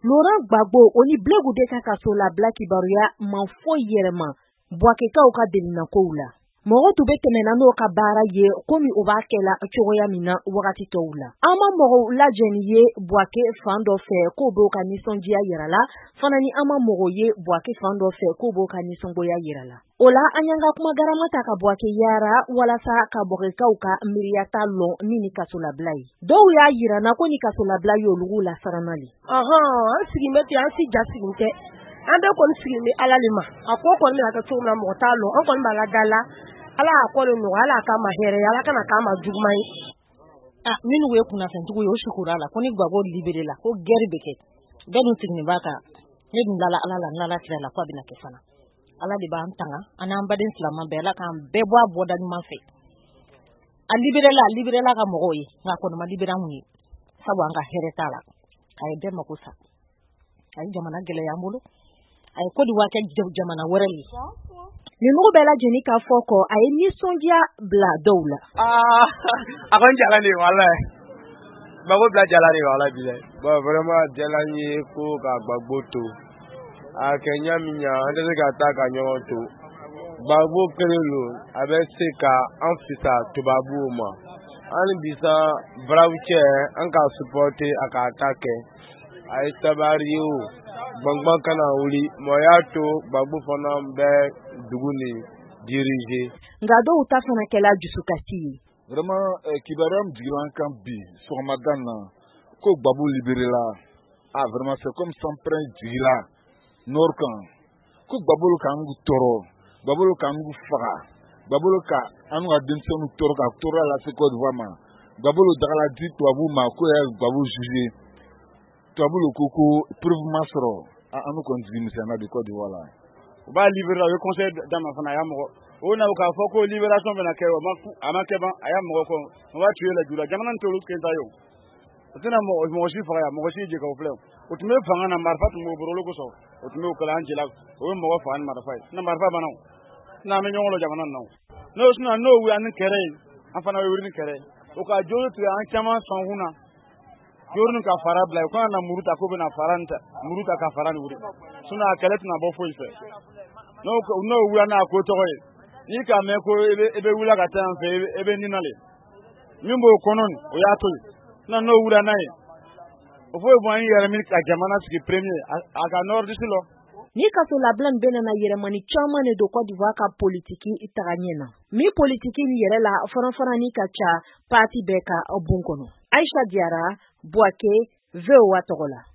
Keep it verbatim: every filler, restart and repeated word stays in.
Laurent Gbagbo oni Blaise de ka kaso la Black Kibaruya man fo yerema Bouakekaw ka delina kow la. Mogo tube temena no ka baara ye komi o b'a kɛla cogoya min na wagati tɔw la. An ma mɔgɔw lajɛni ye Bouake fan dɔ fɛ k'o b'o ka nisɔndiya yira la, fana ni an ma mɔgɔw ye Bouake fan dɔ fɛ k'o b'o ka nisɔngoya yira la. O la an y'an ka kuma garama ta ka Bouake yaara walasa ka Bouakekaw ka miiriyata lɔn ni ni kasolabila ye. Dɔw y'a yira na ko ni kasolabila y'olugu la saranali. Ɔhɔn, an sigin bɛ ten, an si ja sigin tɛ. An bɛɛ kɔni sigin bɛ Ala le ma. A ko kɔni bɛna kɛ cogo min na mɔgɔ t'a lɔn. An kɔni b'a la da la. Ala a ko le nɔgɔya, Ala k'a ma hɛrɛ ye, Ala kana k'a ma juguman ye. Ah, minnu ye kunnafɛntigiw ye o sukura la ko ni Gbagbo libéré la ko guerre bɛ kɛ. Bɛɛ dun sigilen b'a kan. Ne dun dala Ala la, n'Ala kira la ko a bɛna kɛ fana. Ala de b'an tanga, an n'an baden silamɛ bɛɛ, Ala k'an bɛɛ bɔ a bɔda ɲuman fɛ. A libéré la, a libéré la ka mɔgɔw ye, nka a kɔni ma libéré anw ye. Sabu an ka hɛrɛ t'a la. A ye bɛɛ mako sa. A ye jamana gɛlɛya an bolo. A ye Côte d'Ivoire kɛ jamana wɛrɛ ye. Ninnugu bɛɛ lajɛlen ka fɔ kɔ a ye nisɔndiya bila dɔw la. Ah, a ko n jala de wala. Gbagbo bila jala de wala bi dɛ. Bon vraiment jala n ye ko ka Gbagbo to. A kɛ ɲa min ɲa an tɛ se ka taa ka ɲɔgɔn to. Gbagbo kelen don a bɛ se ka an fisa tubabuw ma. Hali bisa brawu cɛ an ka supporter a ka ta kɛ. A ye tabari ye o. Gbangban kana wuli mɔgɔ y'a to Gbagbo fana bɛ dugu ni diriger. Nka dɔw ta fana kɛla dusukasi ye. Vraiment kibaruya min jigira an kan bi sɔgɔmada na ko Gbagbo libéré la. Ah vraiment c'est comme son prince jigira nord kan. Ko Gbagbo k'an tɔɔrɔ, Gbagbo k'an faga, Gbagbo ka an ka denmisɛnninw tɔɔrɔ ka tɔɔrɔ lase Côte d'Ivoire ma. Gbagbo dagala di tubabuw ma ko y'a Gbagbo jugé. Tubabuw ko ko preuve ma sɔrɔ an kɔni jigi misɛnna bi Côte d'Ivoire la. U b'a libéré o ye conseil d'a ma fana a y'a mɔgɔ. O na k'a fɔ ko libération bɛna kɛ o ma a ma kɛ ban a y'a mɔgɔ kɔ on va tuer les Jula jamana t'olu kɛnta ye o. O tɛna mɔgɔ mɔgɔ si faga yan mɔgɔ si jɛ k'o filɛ o. O tun bɛ fanga na marifa tun b'o bolo olu kosɔn o tun bɛ o kalan an jɛla o ye mɔgɔ faga ni marifa ye na marifa banna o. N'an bɛ ɲɔgɔn lɔ jamana na o. N'o sinna n'o wuli ni kɛrɛ ye an fana bɛ wuli ni kɛrɛ ye. O ka joli tigɛ an caman sɔn kun na. Jori ka fara bila u kana na muru ta ko bɛna fara ta muru ta ka fara ni wuri. Sinon a kɛlɛ tɛna bɔ foyi fɛ. N'o n'o wuli n'a ko tɔgɔ ye. N'i ka mɛn ko e bɛ wuli ka taa yan fɛ e bɛ nin na le. Min b'o kɔnɔ o y'a to ye. Sinon n'o wuli n'a ye. O fɔ bɔ an yɛrɛ min ka jamana sigi premier a ka nord d'ici lɔ. Ni kasolabila bɛɛ nana yɛlɛmani caman de don Côte d'Ivoire ka politiki taga ɲɛ na. Min politiki yɛrɛ la fana-farani ka ca parti bɛɛ ka bon kɔnɔ. Aïcha Diarra, Bouake, V O A tɔgɔ la.